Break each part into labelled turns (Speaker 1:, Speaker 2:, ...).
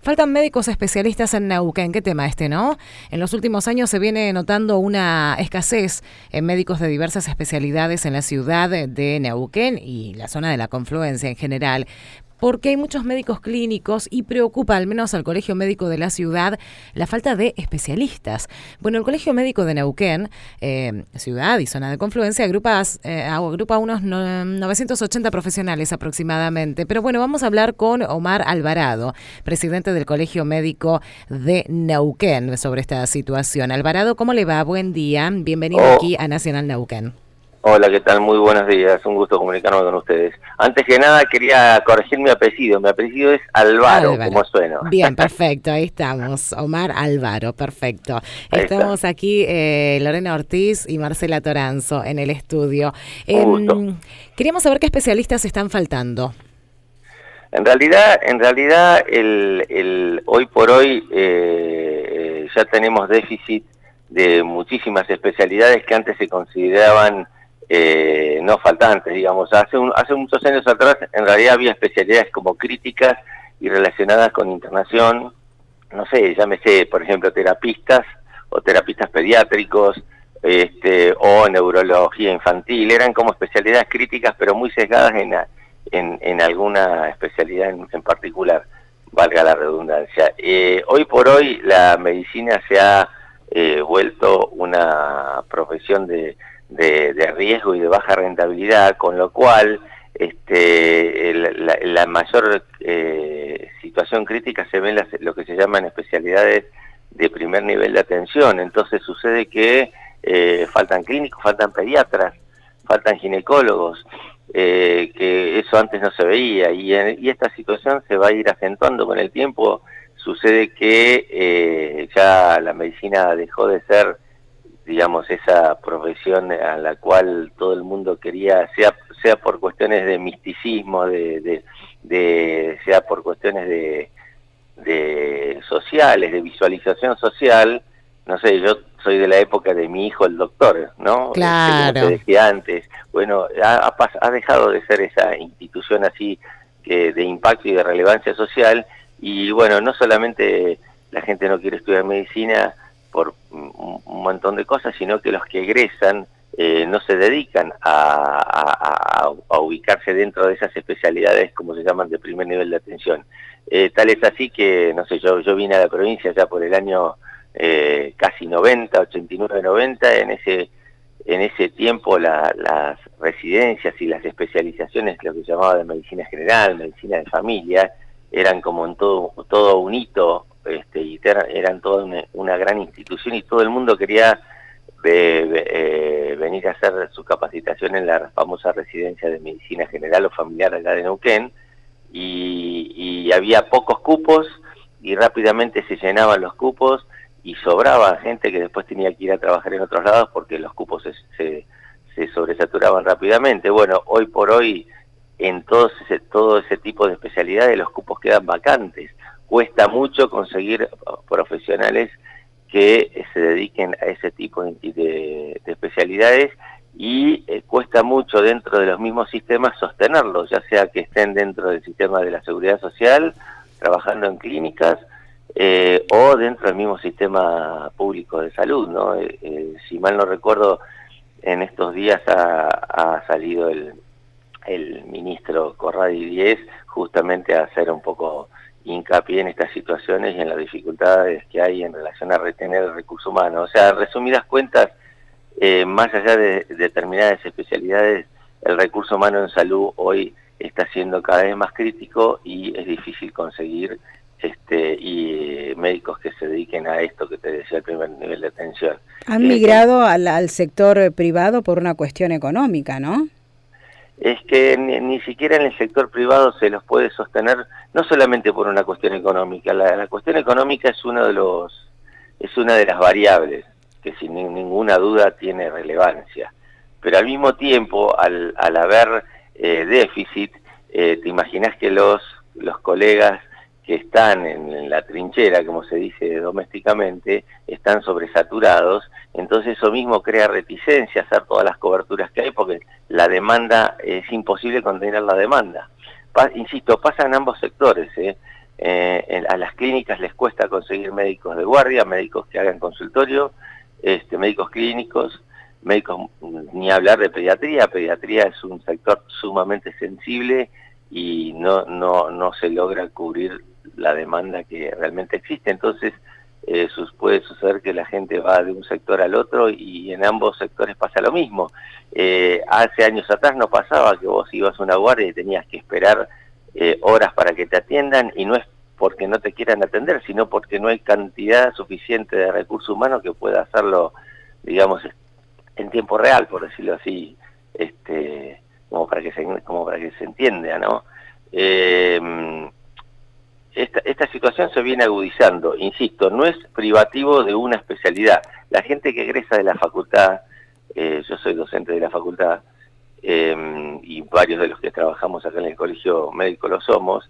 Speaker 1: Faltan médicos especialistas en Neuquén. ¿Qué tema este, no? En los últimos años se viene notando una escasez en médicos de diversas especialidades en la ciudad de Neuquén y la zona de la confluencia en general, porque hay muchos médicos clínicos y preocupa al menos al Colegio Médico de la ciudad la falta de especialistas. Bueno, el Colegio Médico de Neuquén, ciudad y zona de confluencia, agrupa unos 980 profesionales aproximadamente. Pero bueno, vamos a hablar con Omar Alvarado, presidente del Colegio Médico de Neuquén, sobre esta situación. Alvarado, ¿cómo le va? Buen día. Bienvenido aquí a Nacional Neuquén.
Speaker 2: Hola, ¿qué tal? Muy buenos días, un gusto comunicarme con ustedes. Antes que nada quería corregir mi apellido es Alvaro, como suena.
Speaker 1: Bien, perfecto, ahí estamos, Omar Alvaro, perfecto. Estamos aquí Lorena Ortiz y Marcela Toranzo en el estudio. Queríamos saber qué especialistas están faltando.
Speaker 2: En realidad, hoy por hoy ya tenemos déficit de muchísimas especialidades que antes se consideraban no faltantes, digamos. Hace muchos años atrás en realidad había especialidades como críticas y relacionadas con internación, no sé, llámese por ejemplo terapistas o terapistas pediátricos, o neurología infantil, eran como especialidades críticas pero muy sesgadas en alguna especialidad en particular, valga la redundancia. Hoy por hoy la medicina se ha vuelto una profesión de riesgo y de baja rentabilidad, con lo cual la mayor situación crítica se ve en lo que se llaman especialidades de primer nivel de atención. Entonces sucede que faltan clínicos, faltan pediatras, faltan ginecólogos, que eso antes no se veía, y esta situación se va a ir acentuando con el tiempo. Sucede que ya la medicina dejó de ser, digamos, esa profesión a la cual todo el mundo quería, sea por cuestiones de misticismo, sea por cuestiones de sociales, de visualización social. No sé, yo soy de la época de mi hijo el doctor, ¿no?
Speaker 1: Claro.
Speaker 2: Como te decía antes, bueno, ha dejado de ser esa institución así de impacto y de relevancia social. Y bueno, no solamente la gente no quiere estudiar medicina por un montón de cosas, sino que los que egresan no se dedican a ubicarse dentro de esas especialidades, como se llaman, de primer nivel de atención. Tal es así que, no sé, yo vine a la provincia ya por el año casi 90, 89, 90, en ese tiempo las residencias y las especializaciones, lo que se llamaba de medicina general, medicina de familia, eran como en todo un hito, y eran toda una gran institución, y todo el mundo quería venir a hacer su capacitación en la famosa residencia de medicina general o familiar acá de Neuquén, y había pocos cupos y rápidamente se llenaban los cupos y sobraba gente que después tenía que ir a trabajar en otros lados porque los cupos se sobresaturaban rápidamente. Bueno, hoy por hoy en todo ese tipo de especialidades los cupos quedan vacantes. Cuesta mucho conseguir profesionales que se dediquen a ese tipo de especialidades, y cuesta mucho dentro de los mismos sistemas sostenerlos, ya sea que estén dentro del sistema de la seguridad social, trabajando en clínicas, o dentro del mismo sistema público de salud, ¿no? Si mal no recuerdo, en estos días ha salido el ministro Corradi Díez justamente a hacer un poco hincapié en estas situaciones y en las dificultades que hay en relación a retener el recurso humano. O sea, en resumidas cuentas, más allá de determinadas especialidades, el recurso humano en salud hoy está siendo cada vez más crítico y es difícil conseguir y médicos que se dediquen a esto que te decía, el primer nivel de atención.
Speaker 3: Han migrado al sector privado por una cuestión económica, ¿no?
Speaker 2: Es que ni siquiera en el sector privado se los puede sostener, no solamente por una cuestión económica. La cuestión económica es una de las variables que sin ninguna duda tiene relevancia, pero al mismo tiempo, al haber déficit, te imaginas que los colegas que están en la trinchera, como se dice domésticamente, están sobresaturados. Entonces eso mismo crea reticencia a hacer todas las coberturas que hay, porque la demanda, es imposible contener la demanda. Insisto, pasa en ambos sectores, a las clínicas les cuesta conseguir médicos de guardia, médicos que hagan consultorio, médicos clínicos, médicos, ni hablar de pediatría. Pediatría es un sector sumamente sensible y no se logra cubrir la demanda que realmente existe. Entonces puede suceder que la gente va de un sector al otro y en ambos sectores pasa lo mismo. Hace años atrás no pasaba que vos ibas a una guardia y tenías que esperar horas para que te atiendan, y no es porque no te quieran atender, sino porque no hay cantidad suficiente de recursos humanos que pueda hacerlo, digamos, en tiempo real, por decirlo así, como para que se entienda, ¿no? Esta situación se viene agudizando, insisto, no es privativo de una especialidad. La gente que egresa de la facultad, yo soy docente de la facultad, y varios de los que trabajamos acá en el colegio médico lo somos,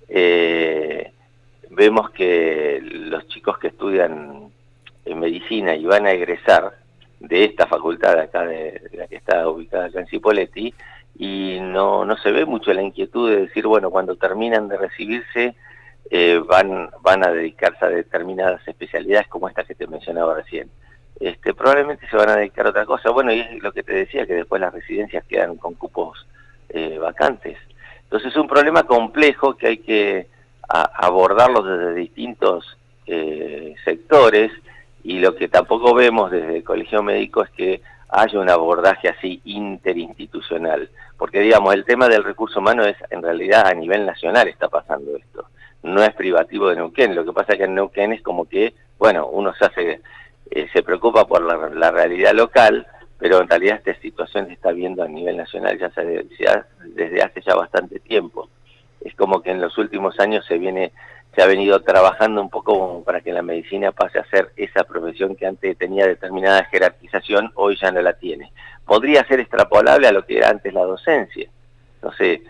Speaker 2: vemos que los chicos que estudian en medicina y van a egresar de esta facultad de acá, de la que está ubicada acá en Cipolletti, y no se ve mucho la inquietud de decir, bueno, cuando terminan de recibirse, van a dedicarse a determinadas especialidades como esta que te mencionaba recién. Probablemente se van a dedicar a otra cosa. Bueno, y es lo que te decía, que después las residencias quedan con cupos vacantes. Entonces es un problema complejo que hay que abordarlo desde distintos sectores, y lo que tampoco vemos desde el Colegio Médico es que haya un abordaje así interinstitucional, porque digamos, el tema del recurso humano es en realidad a nivel nacional está pasando esto, no es privativo de Neuquén. Lo que pasa es que en Neuquén es como que, bueno, uno se preocupa por la realidad local, pero en realidad esta situación se está viendo a nivel nacional desde hace ya bastante tiempo. Es como que en los últimos años se ha venido trabajando un poco para que la medicina pase a ser esa profesión que antes tenía determinada jerarquización, hoy ya no la tiene. Podría ser extrapolable a lo que era antes la docencia. No sé,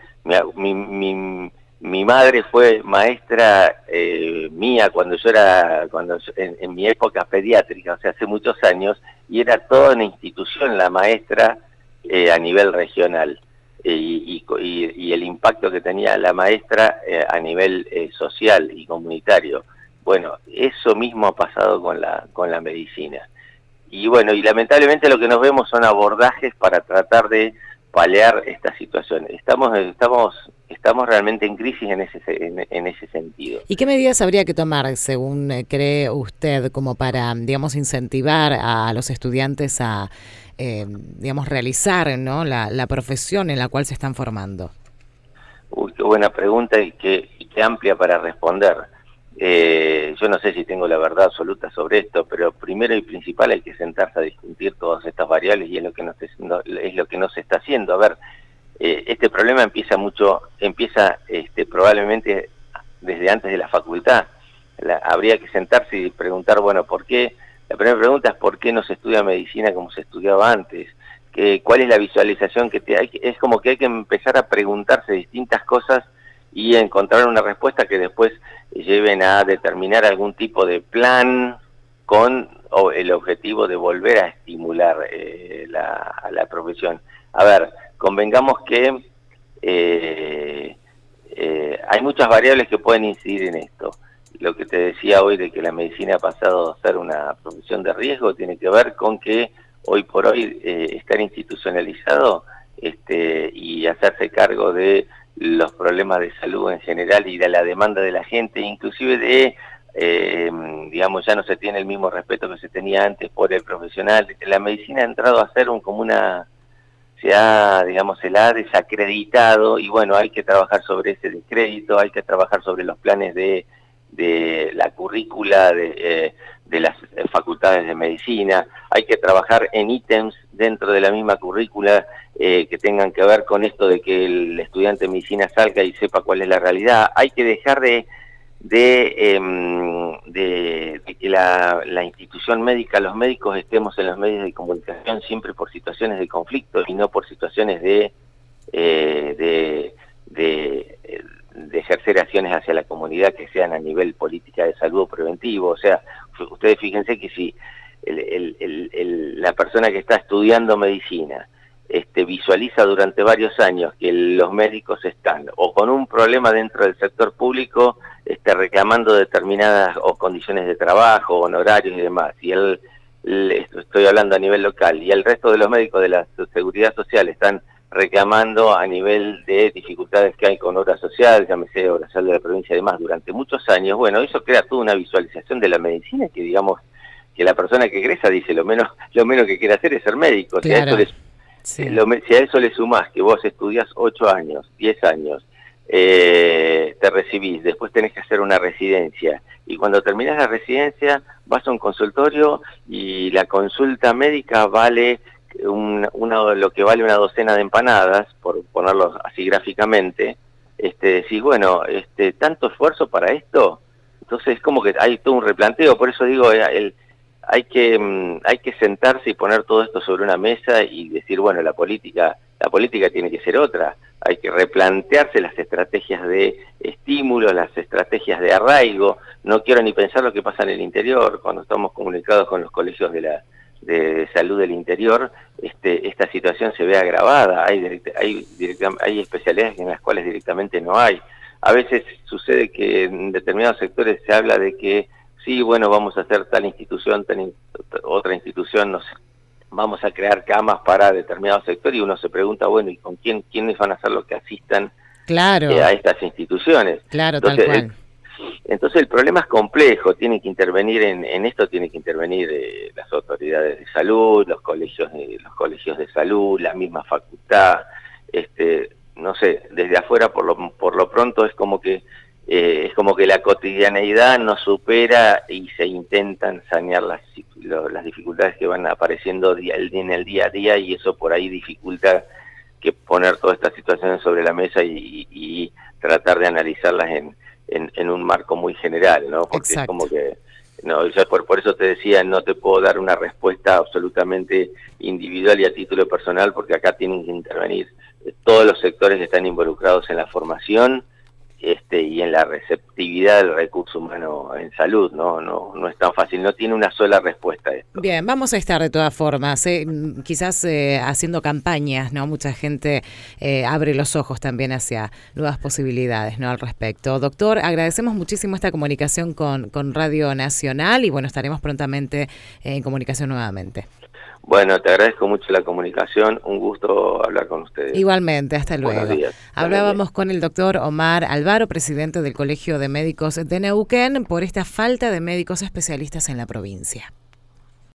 Speaker 2: mi madre fue maestra mía en mi época pediátrica, o sea, hace muchos años, y era toda una institución la maestra a nivel regional. Y el impacto que tenía la maestra a nivel social y comunitario. Bueno, eso mismo ha pasado con la medicina. Y bueno, y lamentablemente lo que nos vemos son abordajes para tratar de paliar esta situación. Estamos realmente en crisis en ese sentido.
Speaker 1: ¿Y qué medidas habría que tomar, según cree usted, como para, digamos, incentivar a los estudiantes a digamos, realizar, ¿no?, la profesión en la cual se están formando?
Speaker 2: Uy, qué buena pregunta y qué amplia para responder. Yo no sé si tengo la verdad absoluta sobre esto, pero primero y principal hay que sentarse a discutir todas estas variables, y es lo que no se está haciendo. A ver, este problema empieza probablemente desde antes de la facultad. Habría que sentarse y preguntar, bueno, ¿por qué? La primera pregunta es ¿por qué no se estudia medicina como se estudiaba antes? ¿Cuál es la visualización que hay? Es como que hay que empezar a preguntarse distintas cosas y encontrar una respuesta que después lleven a determinar algún tipo de plan con el objetivo de volver a estimular a la profesión. A ver, convengamos que hay muchas variables que pueden incidir en esto. Lo que te decía hoy de que la medicina ha pasado a ser una profesión de riesgo tiene que ver con que hoy por hoy estar institucionalizado y hacerse cargo de los problemas de salud en general y de la demanda de la gente, inclusive digamos, ya no se tiene el mismo respeto que se tenía antes por el profesional. La medicina ha entrado a ser se la ha desacreditado, y bueno, hay que trabajar sobre ese descrédito, hay que trabajar sobre los planes de la currícula de las facultades de medicina, hay que trabajar en ítems dentro de la misma currícula que tengan que ver con esto de que el estudiante de medicina salga y sepa cuál es la realidad. Hay que dejar de que la institución médica, los médicos estemos en los medios de comunicación siempre por situaciones de conflicto y no por situaciones de ejercer acciones hacia la comunidad que sean a nivel política de salud o preventivo. O sea, ustedes fíjense que si la persona que está estudiando medicina visualiza durante varios años que los médicos están o con un problema dentro del sector público, reclamando determinadas o condiciones de trabajo, honorarios y demás, y estoy hablando a nivel local, y el resto de los médicos de la Seguridad Social están reclamando a nivel de dificultades que hay con obra social, llámese obra social de la provincia y demás, durante muchos años, bueno, eso crea toda una visualización de la medicina que, digamos, que la persona que egresa dice lo menos que quiere hacer es ser médico.
Speaker 1: Claro.
Speaker 2: Si a eso le sumás que vos estudiás 8 años, 10 años, te recibís, después tenés que hacer una residencia, y cuando terminás la residencia vas a un consultorio y la consulta médica vale lo que vale una docena de empanadas, por ponerlo así gráficamente. Decís, bueno, tanto esfuerzo para esto. Entonces es como que hay todo un replanteo, por eso digo, hay que sentarse y poner todo esto sobre una mesa y decir, bueno, la política tiene que ser otra. Hay que replantearse las estrategias de estímulo, las estrategias de arraigo. No quiero ni pensar lo que pasa en el interior, cuando estamos comunicados con los colegios de salud del interior, esta situación se ve agravada. Hay especialidades en las cuales directamente no hay. A veces sucede que en determinados sectores se habla de que sí, bueno, vamos a hacer tal institución, otra institución, no sé, vamos a crear camas para determinado sector, y uno se pregunta, bueno, ¿y con quiénes van a ser los que asistan a estas instituciones?
Speaker 1: Claro,
Speaker 2: entonces,
Speaker 1: tal cual.
Speaker 2: Entonces el problema es complejo, tienen que intervenir en esto, tienen que intervenir las autoridades de salud, los colegios de salud, la misma facultad, no sé, desde afuera por lo pronto es como que la cotidianeidad no supera y se intentan sanear las dificultades que van apareciendo en el día a día, y eso por ahí dificulta que poner todas estas situaciones sobre la mesa y tratar de analizarlas en un marco muy general, ¿no? Porque
Speaker 1: Exacto.
Speaker 2: es como que, no, yo por eso te decía, no te puedo dar una respuesta absolutamente individual y a título personal, porque acá tienen que intervenir todos los sectores que están involucrados en la formación, y en la receptividad del recurso humano en salud. No es tan fácil, no tiene una sola respuesta a esto.
Speaker 1: Bien, vamos a estar de todas formas, quizás haciendo campañas, ¿no? Mucha gente abre los ojos también hacia nuevas posibilidades, ¿no? Al respecto. Doctor, agradecemos muchísimo esta comunicación con Radio Nacional, y bueno, estaremos prontamente en comunicación nuevamente.
Speaker 2: Bueno, te agradezco mucho la comunicación, un gusto hablar con ustedes.
Speaker 1: Igualmente, hasta luego.
Speaker 2: Buenos días.
Speaker 1: Hablábamos con el doctor Omar Alvaro, presidente del Colegio de Médicos de Neuquén, por esta falta de médicos especialistas en la provincia.